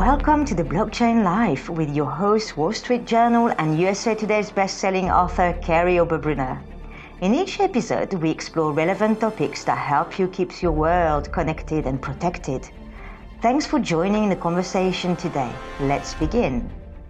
Welcome to the Blockchain Life with your host, Wall Street Journal and USA Today's best-selling author, Kerry Oberbrunner. In each episode, we explore relevant topics that help you keep your world connected and protected. Thanks for joining the conversation today. Let's begin.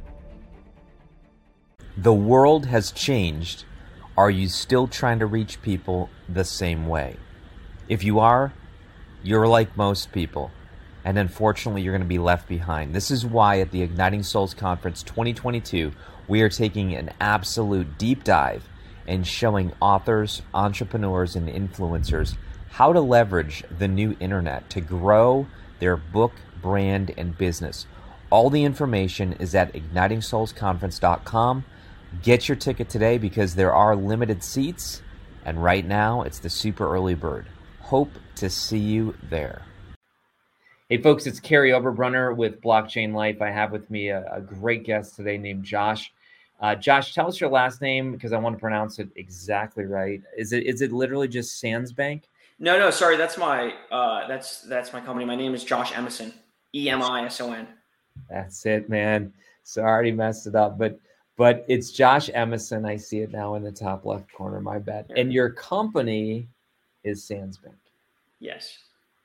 The world has changed. Are you still trying to reach people the same way? If you are, you're like most people. And unfortunately, you're going to be left behind. This is why at the Igniting Souls Conference 2022, we are taking an absolute deep dive and showing authors, entrepreneurs, and influencers how to leverage the new internet to grow their book, brand, and business. All the information is at ignitingsoulsconference.com. Get your ticket today because there are limited seats, and right now it's the super early bird. Hope to see you there. Hey folks, it's Kerry Oberbrunner with Blockchain Life. I have with me a great guest today named Josh. Josh, tell us your last name because I want to pronounce it exactly right. Is it literally just Sandsbank? No, sorry, that's my that's my company. My name is Josh Emison, Emison. That's it, man. So I already messed it up, but it's Josh Emison. I see it now in the top left corner. My bad. And your company is Sandsbank. Yes.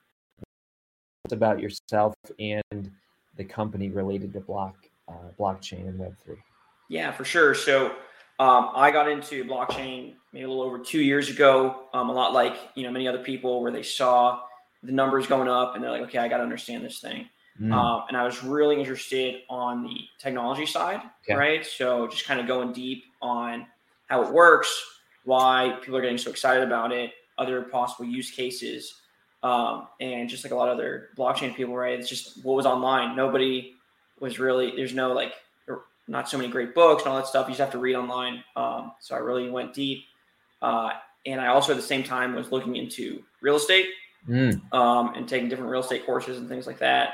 About yourself and the company related to blockchain and Web3. Yeah, for sure. So I got into blockchain maybe a little over 2 years ago. A lot like many other people, where they saw the numbers going up and they're like, okay, I got to understand this thing. And I was really interested on the technology side, right? So just kind of going deep on how it works, why people are getting so excited about it, other possible use cases. And just like a lot of other blockchain people, right? It's just what was online. Nobody was really, there's no not so many great books and all that stuff. You just have to read online. So I really went deep. And I also at the same time was looking into real estate and taking different real estate courses and things like that.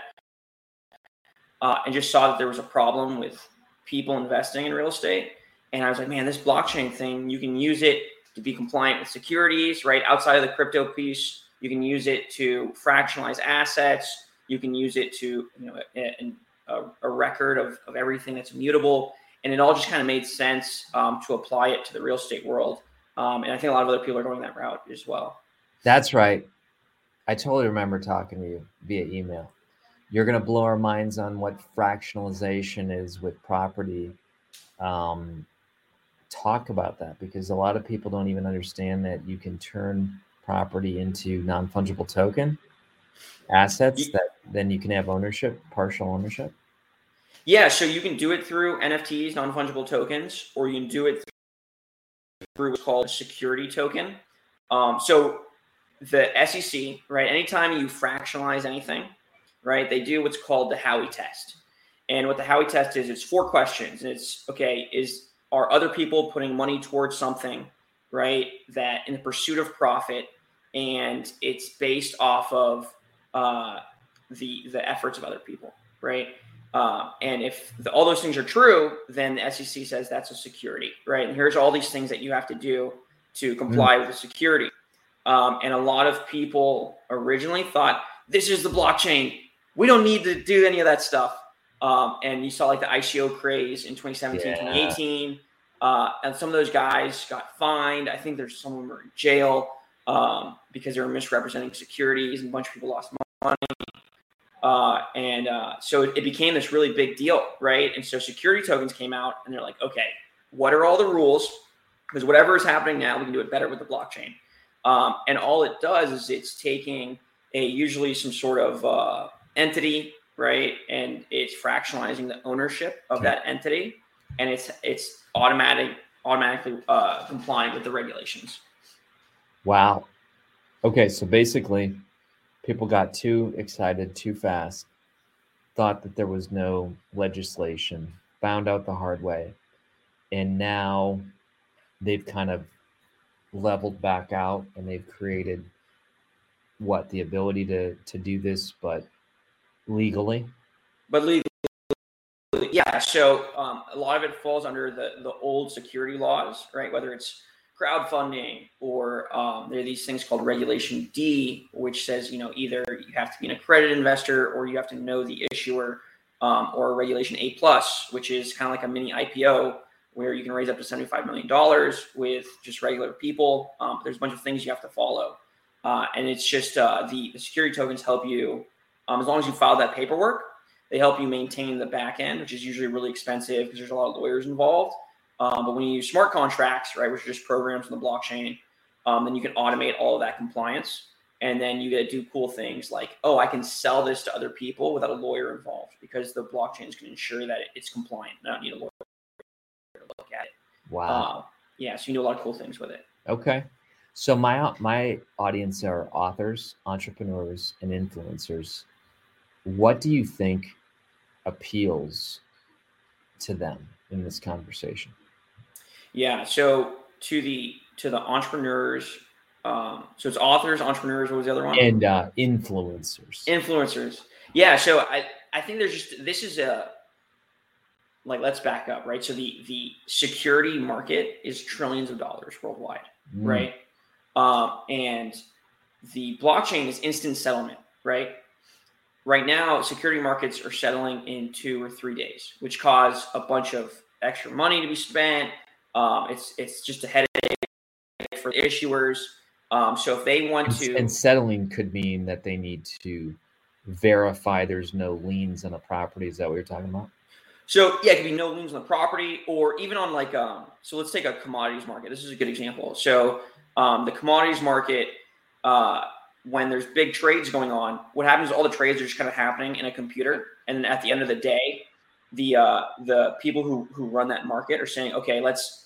And just saw that there was a problem with people investing in real estate. And I was like, man, this blockchain thing, you can use it to be compliant with securities, right? Outside of the crypto piece. You can use it to fractionalize assets. You can use it to, a record of everything that's immutable. And it all just kind of made sense to apply it to the real estate world. And I think a lot of other people are going that route as well. That's right. I totally remember talking to you via email. You're going to blow our minds on what fractionalization is with property. Talk about that, because a lot of people don't even understand that you can turn property into non-fungible token assets that then you can have ownership, partial ownership. Yeah, so you can do it through NFTs, non-fungible tokens, or you can do it through what's called a security token. So the SEC, right, anytime you fractionalize anything, right, they do what's called the Howey test. And what the Howey test is, it's 4 questions. And it's, okay, are other people putting money towards something, right, that in the pursuit of profit, and it's based off of the efforts of other people, right? And if all those things are true, then the SEC says that's a security, right? And here's all these things that you have to do to comply with the security. And a lot of people originally thought, this is the blockchain. We don't need to do any of that stuff. And you saw like the ICO craze in 2017, 2018. And some of those guys got fined. I think there's some of them are in jail because they were misrepresenting securities, and a bunch of people lost money. So it became this really big deal, right? And so security tokens came out, and they're like, okay, what are all the rules? Because whatever is happening now, we can do it better with the blockchain. And all it does is it's taking usually some sort of entity, right? And it's fractionalizing the ownership of that entity, and it's automatically complying with the regulations. Wow. Okay, so basically, people got too excited too fast, thought that there was no legislation, found out the hard way, and now they've kind of leveled back out, and they've created the ability to do this, but legally. But legally, yeah. So a lot of it falls under the old security laws, right? Whether it's crowdfunding or there are these things called Regulation D, which says, either you have to be an accredited investor or you have to know the issuer. or Regulation A+, which is kind of like a mini IPO where you can raise up to $75 million with just regular people. There's a bunch of things you have to follow. And it's just the security tokens help you, as long as you file that paperwork, they help you maintain the back end, which is usually really expensive because there's a lot of lawyers involved. But when you use smart contracts, right, which are just programs on the blockchain, then you can automate all of that compliance. And then you get to do cool things like, oh, I can sell this to other people without a lawyer involved because the blockchains can ensure that it's compliant. I don't need a lawyer to look at it. Wow. Yeah, so you can do a lot of cool things with it. Okay. So my audience are authors, entrepreneurs, and influencers. What do you think appeals to them in this conversation? Yeah, so to the entrepreneurs, so it's authors, entrepreneurs. What was the other one? And influencers. Influencers. Yeah. So I think this is like, let's back up, right? So the security market is trillions of dollars worldwide, right? And the blockchain is instant settlement, right? Right now, security markets are settling in 2 or 3 days, which cause a bunch of extra money to be spent. It's just a headache for the issuers. So if they want to, and settling could mean that they need to verify there's no liens on a property. Is that what you're talking about? So yeah, it could be no liens on the property, or even on like, so let's take a commodities market. This is a good example. So the commodities market, when there's big trades going on, what happens is all the trades are just kind of happening in a computer. And then at the end of the day, the people who run that market are saying, okay, let's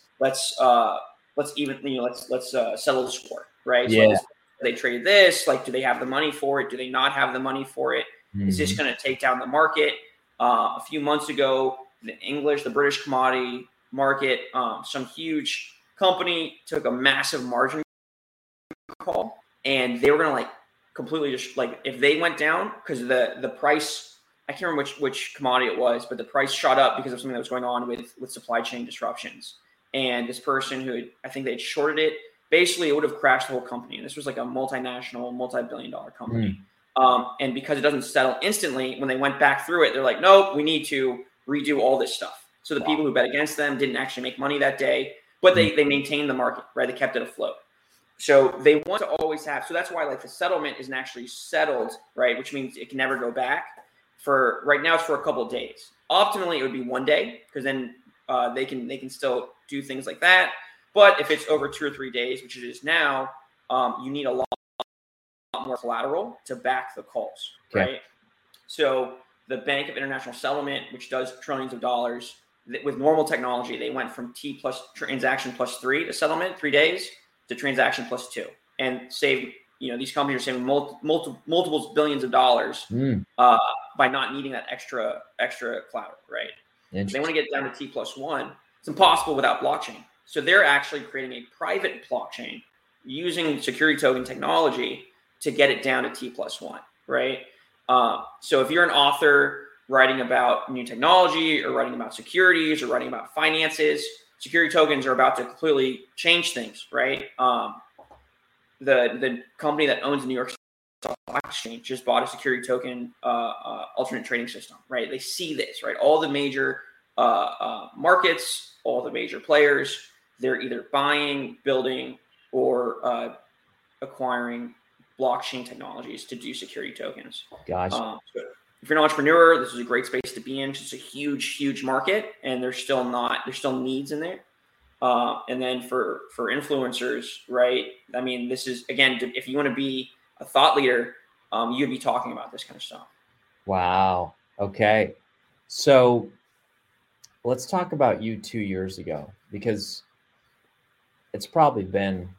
even, let's settle the score, right? Yeah. So they traded this, like, do they have the money for it? Do they not have the money for it? Is this going to take down the market? A few months ago, the British commodity market, some huge company took a massive margin call, and they were going to like completely just like, if they went down, because the price, I can't remember which commodity it was, but the price shot up because of something that was going on with supply chain disruptions. And this person who I think they'd shorted it, basically it would have crashed the whole company. This was like a multinational, multi-billion-dollar company. And because it doesn't settle instantly, when they went back through it, they're like, nope, we need to redo all this stuff. So the people who bet against them didn't actually make money that day, but they maintained the market, right? They kept it afloat. So they want to always have, so that's why like the settlement isn't actually settled, right? Which means it can never go back. For right now, it's for a couple of days. Optimally, it would be 1 day, because then they can still do things like that. But if it's over 2 or 3 days, which it is now, you need a lot more collateral to back the calls, right? So the Bank of International Settlement, which does trillions of dollars, with normal technology, they went from T plus transaction plus 3 to settlement, 3 days, to transaction plus 2, and saved, these companies are saving multiple billions of dollars by not needing that extra collateral, right? If they want to get down to T plus 1, it's impossible without blockchain. So they're actually creating a private blockchain using security token technology to get it down to T plus 1, right? So if you're an author writing about new technology or writing about securities or writing about finances, security tokens are about to completely change things, right? The company that owns the New York Stock Exchange just bought a security token alternate trading system, right? They see this, right? All the major markets, all the major players, they're either buying, building, or acquiring blockchain technologies to do security tokens. Gosh. So if you're an entrepreneur, this is a great space to be in. It's a huge market, and there's still needs in there. And then for influencers, right? I mean, this is, again, if you want to be a thought leader, you'd be talking about this kind of stuff. Wow. Okay. So let's talk about you 2 years ago, because it's probably been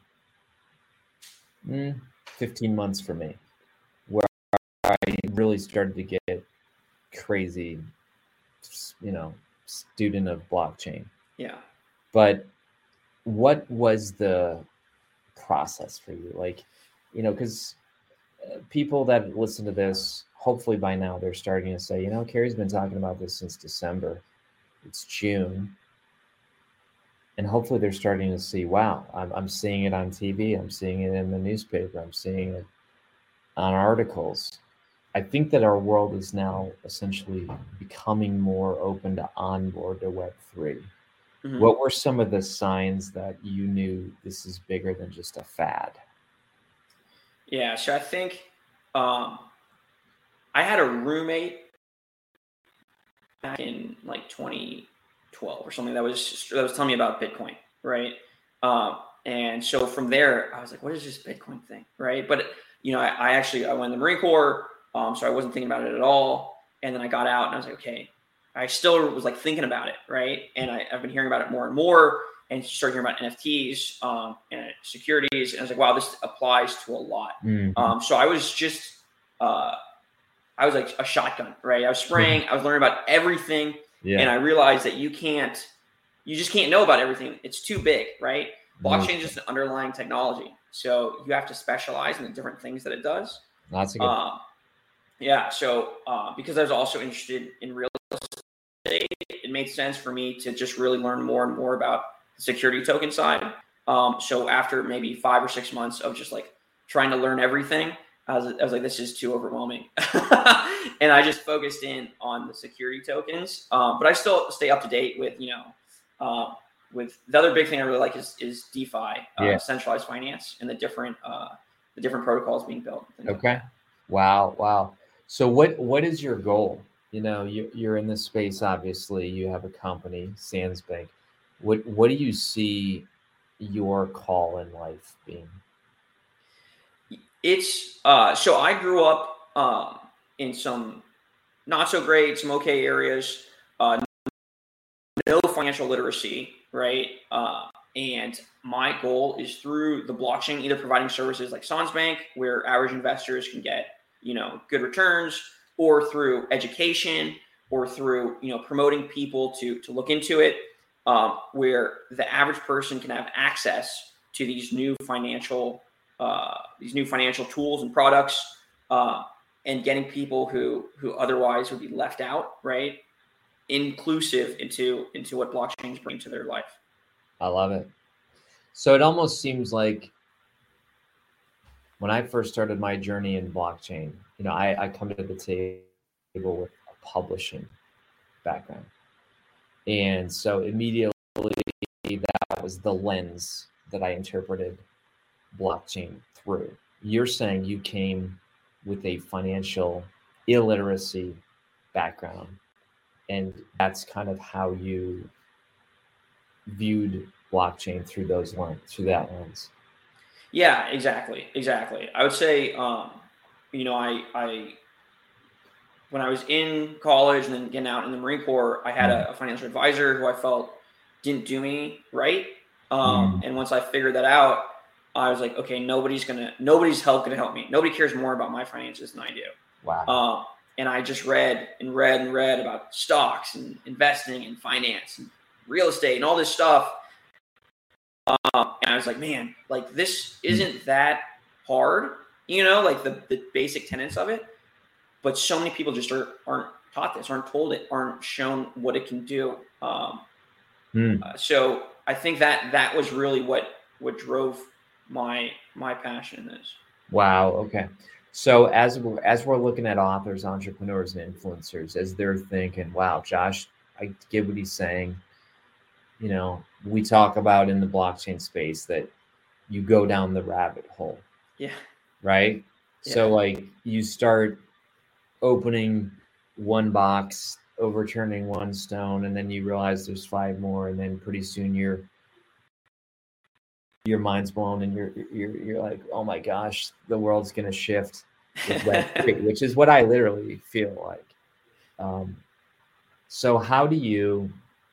15 months for me where I really started to get crazy, student of blockchain. Yeah. But what was the process for you? Like, because people that listen to this, hopefully by now they're starting to say, Carrie's been talking about this since December. It's June. And hopefully they're starting to see, wow, I'm seeing it on TV. I'm seeing it in the newspaper. I'm seeing it on articles. I think that our world is now essentially becoming more open to onboard to Web3. Mhm. What were some of the signs that you knew this is bigger than just a fad? Yeah, so I think I had a roommate back in like 2012 or something that was telling me about Bitcoin, right? And so from there, I was like, "What is this Bitcoin thing?" Right? But I went in the Marine Corps, so I wasn't thinking about it at all. And then I got out, and I was like, "Okay." I still was like thinking about it, right? And I've been hearing about it more and more, and started hearing about NFTs and securities, and I was like, "Wow, this applies to a lot." So I was just I was like a shotgun, right? I was spraying, I was learning about everything. Yeah. And I realized that you just can't know about everything. It's too big, right? Blockchain is just an underlying technology. So you have to specialize in the different things that it does. That's a good. Yeah. So because I was also interested in real estate, it made sense for me to just really learn more and more about the security token side. So after maybe 5 or 6 months of just like trying to learn everything, I was like, this is too overwhelming. And I just focused in on the security tokens. But I still stay up to date with, with the other big thing I really like is DeFi, centralized finance, and the different protocols being built. Okay. Like wow. So what is your goal? You're in this space, obviously. You have a company, Sandsbank. What do you see your call in life being? It's so I grew up in some not so great, some okay areas, no financial literacy, right? And my goal is through the blockchain, either providing services like Sandsbank, where average investors can get, good returns, or through education, or through, promoting people to look into it, where the average person can have access to these new financial tools and products, and getting people who otherwise would be left out, right, inclusive into what blockchains bring to their life. I love it. So it almost seems like when I first started my journey in blockchain, I come to the table with a publishing background. And so immediately that was the lens that I interpreted blockchain through. You're saying you came with a financial illiteracy background, and that's kind of how you viewed blockchain through that lens. Yeah, exactly. I would say, I when I was in college and then getting out in the Marine Corps, I had a financial advisor who I felt didn't do me right. And once I figured that out, I was like, okay, nobody's help gonna help me. Nobody cares more about my finances than I do. Wow. And I just read about stocks and investing and finance and real estate and all this stuff. And I was like, man, like this isn't that hard, like the basic tenets of it. But so many people just aren't taught this, aren't told it, aren't shown what it can do. So I think that was really what drove my passion in this. Wow. Okay. So as we're looking at authors, entrepreneurs, and influencers, as they're thinking, wow, Josh, I get what he's saying. We talk about in the blockchain space that you go down the rabbit hole. Yeah. Right. Yeah. So like you start opening one box, overturning one stone, and then you realize there's 5 more, and then pretty soon your mind's blown, and you're like, oh my gosh, the world's gonna shift with Web3, which is what I literally feel like. So how do you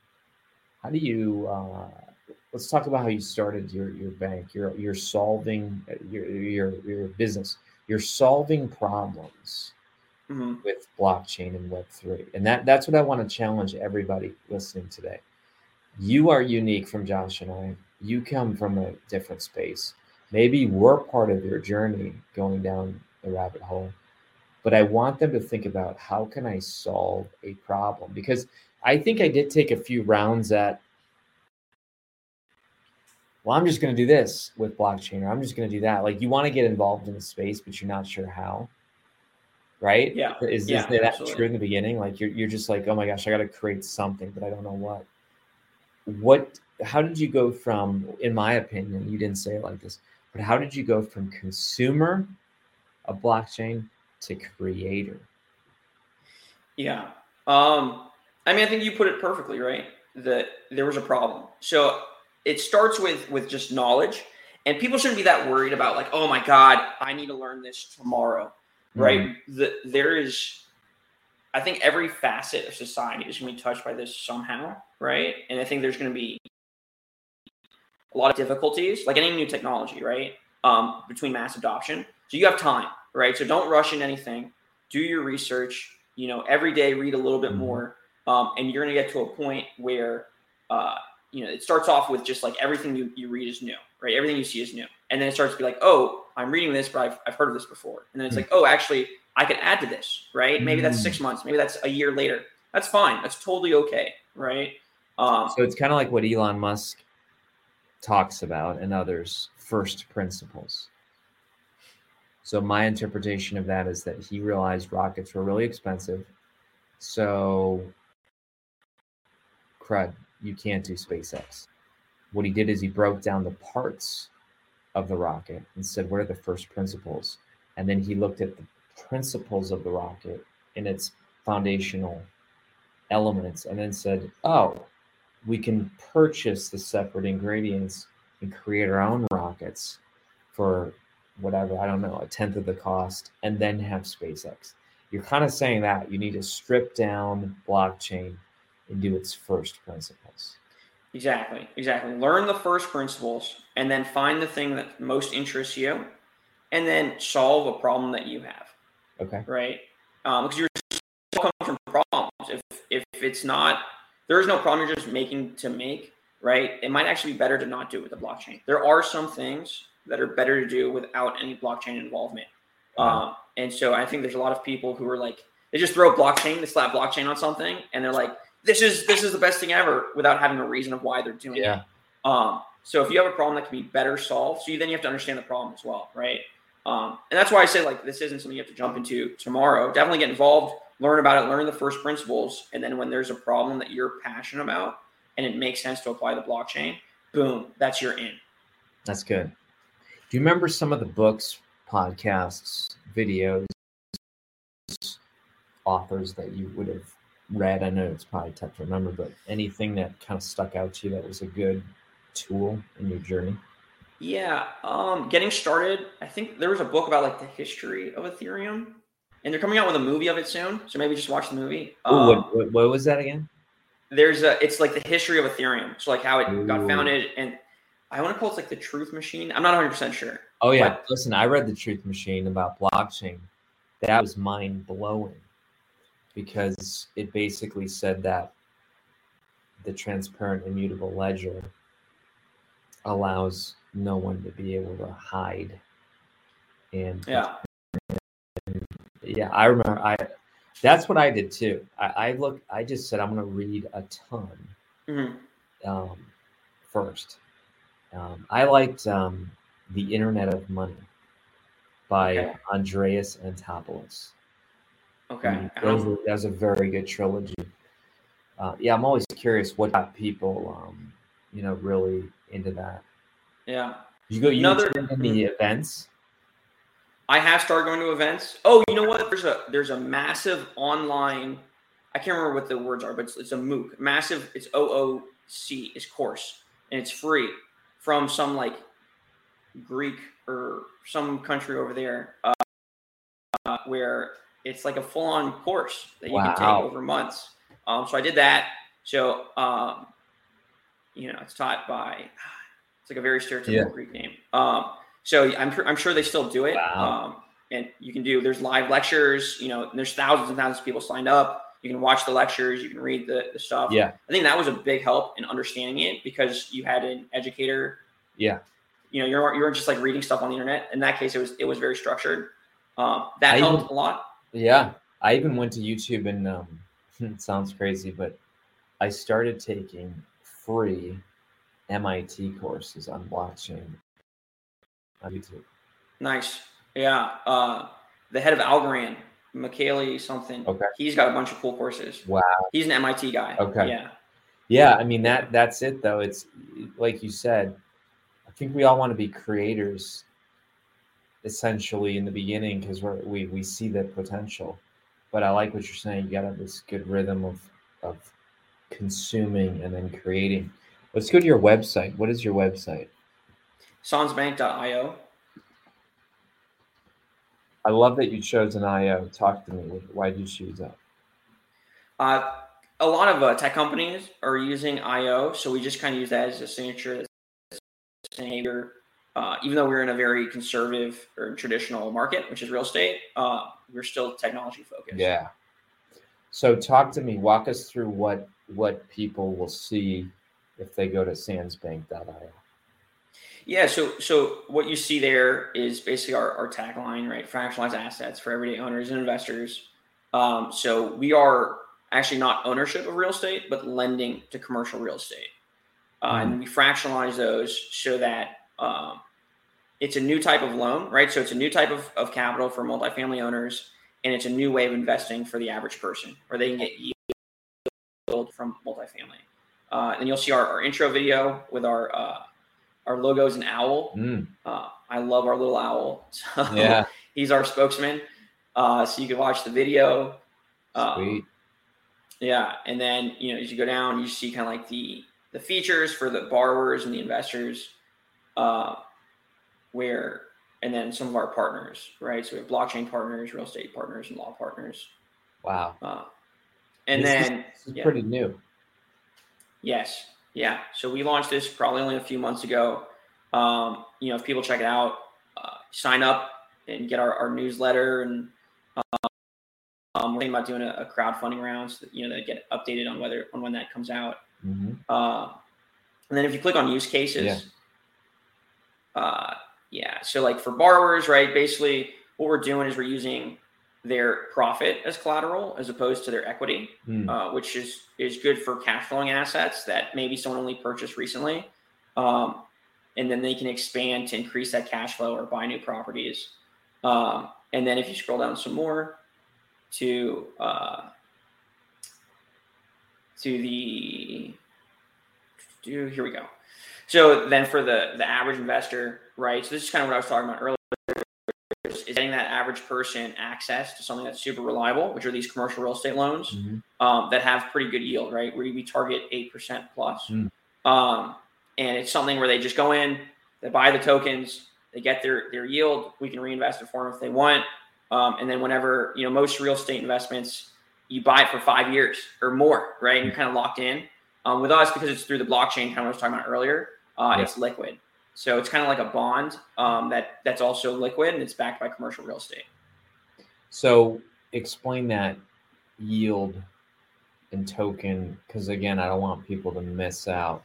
let's talk about how you started your bank. You're solving your business. You're solving problems with blockchain and Web3. And that's what I want to challenge everybody listening today. You are unique from Josh and I. You come from a different space. Maybe we're part of your journey going down the rabbit hole. But I want them to think about, how can I solve a problem? Because I think I did take a few rounds at, well, I'm just going to do this with blockchain, or I'm just going to do that. Like, you want to get involved in the space, but you're not sure how. right? Yeah. Is Yeah, that absolutely. true in the beginning? Like you're just like, oh my gosh, I got to create something, but I don't know what. How did you go from, in my opinion, you didn't say it like this, but how did you go from consumer of blockchain to creator? Yeah. I mean, I think you put it perfectly, right? That there was a problem. So it starts with just knowledge, and people shouldn't be that worried about like, oh my God, I need to learn this tomorrow, right? There is, I think every facet of society is going to be touched by this somehow, right? And I think there's going to be a lot of difficulties, like any new technology, right? Between mass adoption. So you have time, right? So don't rush in anything. Do your research. Every day read a little bit more, and you're going to get to a point where, it starts off with just like everything you read is new, right? Everything you see is new, and then it starts to be like, oh, I'm reading this, but I've heard of this before, and then it's like, oh, actually, I could add to this, right? Maybe that's 6 months, maybe that's a year later. That's fine. That's totally okay, right? So it's kind of like what Elon Musk talks about and others, first principles. So my interpretation of that is that he realized rockets were really expensive. So crud, you can't do SpaceX. What he did is he broke down the parts of the rocket and said, what are the first principles? And then he looked at the principles of the rocket and its foundational elements and then said, oh, we can purchase the separate ingredients and create our own rockets for whatever, I don't know, a tenth of the cost, and then have SpaceX. You're kind of saying that you need to strip down blockchain and do its first principles. Exactly. Learn the first principles and then find the thing that most interests you and then solve a problem that you have. Okay. Right? Because you're still coming from problems. If it's not, there is no problem you're just making to make, right? It might actually be better to not do it with the blockchain. There are some things that are better to do without any blockchain involvement. And so I think there's a lot of people who are like, they just throw blockchain, they slap blockchain on something, and they're like, this is the best thing ever, without having a reason of why they're doing it. So if you have a problem that can be better solved, then you have to understand the problem as well, right? And that's why I say like this isn't something you have to jump into tomorrow. Definitely get involved, learn about it, learn the first principles, and then when there's a problem that you're passionate about and it makes sense to apply the blockchain, boom, that's your in. That's good. Do you remember some of the books, podcasts, videos, authors that you would have read? I know it's probably tough to remember, but anything that kind of stuck out to you that was a good tool in your journey? Yeah, getting started, I think there was a book about like the history of Ethereum, and they're coming out with a movie of it soon, so maybe just watch the movie. What was that again? It's like the history of Ethereum, so like how it got founded, and I want to call it like the Truth Machine. I'm not 100% sure. Oh yeah, listen, I read the Truth Machine about blockchain. That was mind blowing because it basically said that the transparent immutable ledger allows no one to be able to hide. And yeah, I remember that's what I did too. I just said I'm going to read a ton first. I liked The Internet of Money by Andreas Antonopoulos. Okay. That was a very good trilogy. I'm always curious what got people, really into that. Yeah. You attend any events? I have started going to events. Oh, you know what? There's a massive online, I can't remember what the words are, but it's a MOOC. Massive, it's OOC, is course. And it's free from some like Greek or some country over there where it's like a full-on course that you can take over months. So I did that. So, it's taught by, it's like a very stereotypical Greek name. So I'm sure they still do it. And you can there's live lectures, and there's thousands and thousands of people signed up. You can watch the lectures, you can read the stuff. Yeah. I think that was a big help in understanding it because you had an educator. Yeah. You weren't just like reading stuff on the internet. In that case, it was very structured. That helped a lot. Yeah. I even went to YouTube and it sounds crazy, but I started taking free MIT courses on blockchain on YouTube. Nice. Yeah. The head of Algorand Michele something. Okay. He's got a bunch of cool courses. Wow. He's an MIT guy. Okay. Yeah. Yeah. I mean, that's it though. It's like you said, I think we all want to be creators essentially in the beginning because we see the potential. But I like what you're saying. You got to have this good rhythm of consuming and then creating. Let's go to your website. What is your website? Sansbank.io. I love that you chose an IO. Talk to me. Why did you choose that? A lot of tech companies are using IO, so we just kind of use that as a signature. Saying even though we're in a very conservative or traditional market, which is real estate, we're still technology focused. Yeah. So talk to me. Walk us through what people will see if they go to sansbank.io. Yeah, so what you see there is basically our tagline, right? Fractionalized assets for everyday owners and investors. So we are actually not ownership of real estate, but lending to commercial real estate. And we fractionalize those so that it's a new type of loan, right? So it's a new type of capital for multifamily owners, and it's a new way of investing for the average person, where they can get yield from multifamily. And you'll see our intro video with our logo is an owl. I love our little owl. So yeah. He's our spokesman. So you can watch the video. Sweet. Yeah. And then, as you go down, you see kind of like the features for the borrowers and the investors, and then some of our partners, right? So we have blockchain partners, real estate partners, and law partners. Wow. This is pretty new. Yes. Yeah. So we launched this probably only a few months ago. If people check it out, sign up and get our newsletter, and we're thinking about doing a crowdfunding round so that, that get updated on when that comes out. Mm-hmm. And then if you click on use cases, so like for borrowers, right, basically what we're doing is we're using their profit as collateral as opposed to their equity, which is good for cash flowing assets that maybe someone only purchased recently. And then they can expand to increase that cash flow or buy new properties. And then if you scroll down some more to here we go. So then for the average investor, right? So this is kind of what I was talking about earlier, is getting that average person access to something that's super reliable, which are these commercial real estate loans that have pretty good yield, right? Where we target 8% plus. And it's something where they just go in, they buy the tokens, they get their yield. We can reinvest it for them if they want. And then whenever, most real estate investments, you buy it for 5 years or more, right? And you're kind of locked in. With us, because it's through the blockchain, kind of what I was talking about earlier, it's liquid. So it's kind of like a bond that's also liquid, and it's backed by commercial real estate. So explain that yield and token, because again, I don't want people to miss out.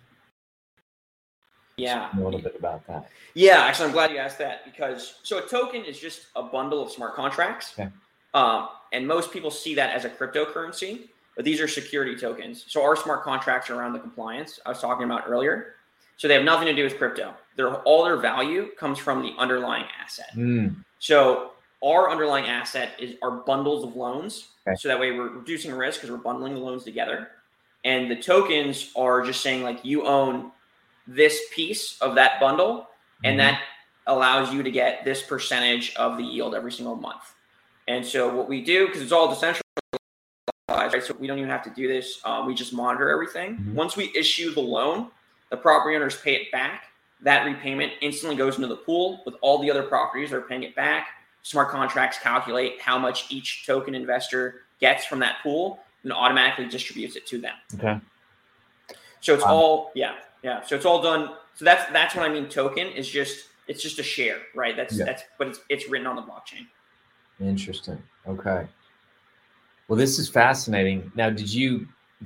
Yeah. A little bit about that. Yeah, actually, I'm glad you asked that, because so a token is just a bundle of smart contracts. Okay. And most people see that as a cryptocurrency, but these are security tokens. So our smart contracts are around the compliance I was talking about earlier. So they have nothing to do with crypto. All their value comes from the underlying asset. So our underlying asset is our bundles of loans. Okay. So that way we're reducing risk because we're bundling the loans together. And the tokens are just saying like you own this piece of that bundle, and that allows you to get this percentage of the yield every single month. And so what we do, because it's all decentralized, right? So we don't even have to do this. We just monitor everything. Once we issue the loan, the property owners pay it back. That repayment instantly goes into the pool with all the other properties that are paying it back. Smart contracts calculate how much each token investor gets from that pool and automatically distributes it to them. Okay. So it's all, So it's all done. So that's what I mean. Token is it's just a share, right? But it's written on the blockchain. Interesting. Okay. Well, this is fascinating. Now, did you,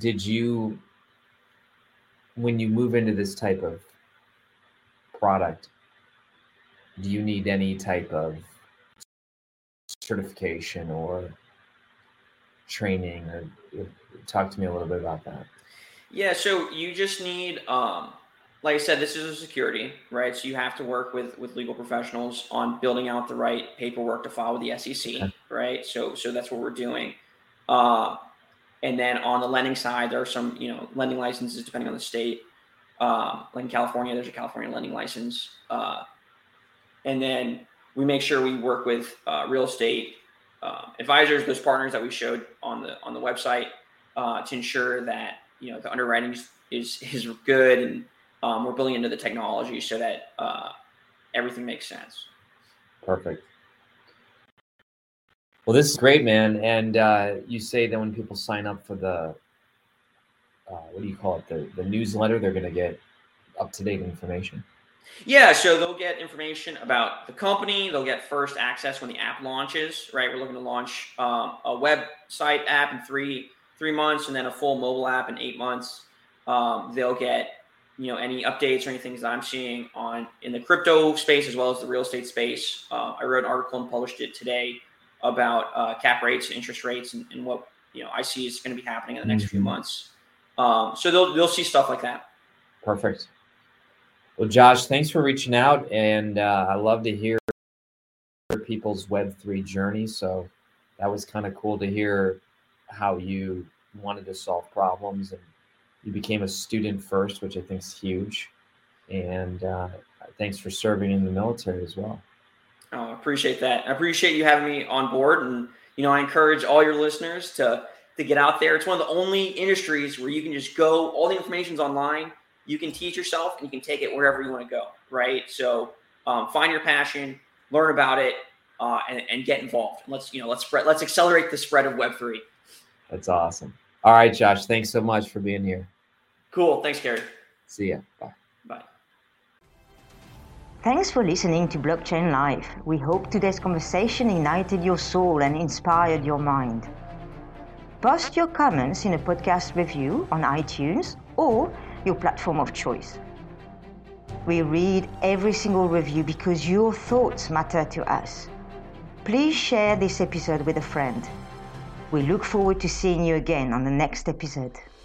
when you move into this type of product, do you need any type of certification or training, or talk to me a little bit about that? Yeah. So you just need, like I said, this is a security, right? So you have to work with legal professionals on building out the right paperwork to file with the SEC, right? So that's what we're doing. And then on the lending side, there are some, lending licenses depending on the state. Like in California, there's a California lending license. And then we make sure we work with real estate advisors, those partners that we showed on the website, to ensure that the underwriting is good, and we're building into the technology so that everything makes sense. Perfect. Well, this is great, man. And you say that when people sign up for the what do you call it, the newsletter, they're going to get up-to-date information. Yeah, so they'll get information about the company. They'll get first access when the app launches, right? We're looking to launch a website app in three months, and then a full mobile app in 8 months. They'll get, any updates or anything that I'm seeing in the crypto space as well as the real estate space. I wrote an article and published it today about cap rates, interest rates, and what I see is going to be happening in the next few months. So they'll see stuff like that. Perfect. Well, Josh, thanks for reaching out, and I love to hear people's Web3 journey. So that was kind of cool to hear how you wanted to solve problems, and you became a student first, which I think is huge. And thanks for serving in the military as well. I appreciate that. I appreciate you having me on board, and I encourage all your listeners to get out there. It's one of the only industries where you can just go. All the information's online. You can teach yourself, and you can take it wherever you want to go, right? So find your passion, learn about it, and get involved. Let's accelerate the spread of Web3. That's awesome. All right, Josh, thanks so much for being here. Cool. Thanks, Gary. See ya. Bye. Bye. Thanks for listening to Blockchain Live. We hope today's conversation ignited your soul and inspired your mind. Post your comments in a podcast review on iTunes or your platform of choice. We read every single review because your thoughts matter to us. Please share this episode with a friend. We look forward to seeing you again on the next episode.